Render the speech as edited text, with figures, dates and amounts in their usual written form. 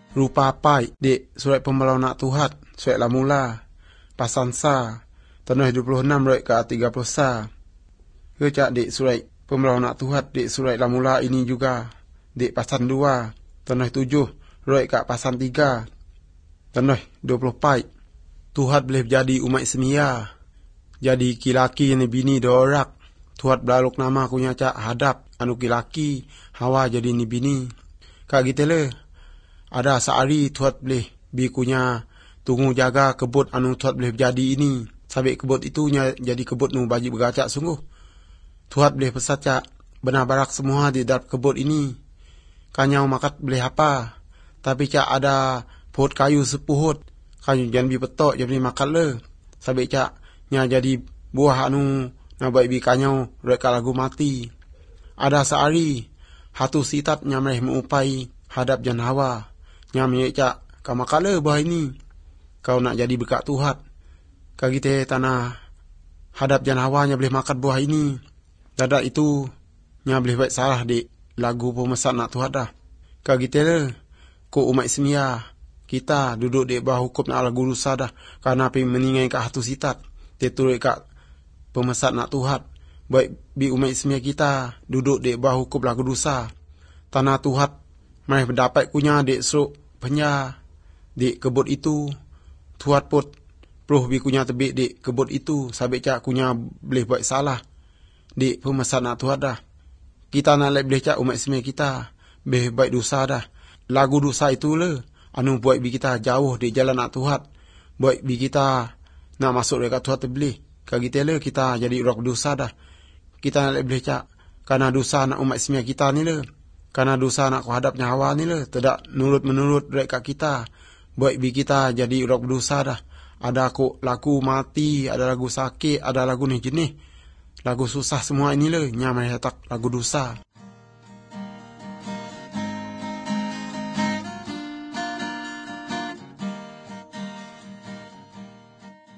rupa pai dek surat pembelau nak Tuhan surat la mula pasan sa tanah 26 roy ke 30 sa ke cak dek surat pembelau nak Tuhan dek surat la mula ini juga dek pasan 2 tanah 7 roy ke pasan 3 tanah 20 pai Tuhan boleh jadi umat semia jadi kilaki ni bini dorak Tuhan belaluk nama kunya cak hadap anu kilaki Hawa jadi ni bini kak gitu le ada sehari Tuhan boleh bikunya tunggu jaga kebut anu Tuhan boleh jadi ini sampai kebut itu jadi kebut nu bagi bergacak sungguh Tuhan boleh pesat cak benar barak semua di dalam kebut ini kanyau makat boleh apa tapi cak ada pohon kayu sepuhut kayu jangan betok jadi makan le sampai cak nya jadi buah anu na baik bi kanyau reka lagu mati ada sehari hatu sitat nyamreh mengupai hadap jan Hawa nyamye cak kamakale bah ini kau nak jadi berkat Tuhan kagite tanah hadap jan Hawa nya boleh makan buah ini dadak itu nya boleh baik salah di lagu pemesan nak Tuhan dah kagite le ko umat semia kita duduk di bawah hukum nak lagu dosa dah karena pi meningai ka hatu sitat teturut ka pemesan nak Tuhan baik bi umat semia kita duduk di bawah hukum lagu dosa tanah Tuhan mai mendapat kunya dek seruk penya dek kebut itu Tuhan put peruh bi kunya tebik dek kebut itu sabik cak kunya boleh buat salah dek pemesan nak Tuhan dah kita nak boleh cak umat semia kita boleh baik dosa dah lagu dosa itu le anu buat bi kita jauh di jalan nak Tuhan buat bi kita nak masuk dekat Tuhan terbelih kagite le kita jadi orang dosa dah kita nak boleh cak karena dosa nak umat semia kita ni le karena dosa nak hadapnya Hawa ni le tidak menurut dekat kita buat bi kita jadi orang berdosa dah ada kok lagu mati ada lagu sakit ada lagu ni jenis lagu susah semua ini le nyamai tak lagu dosa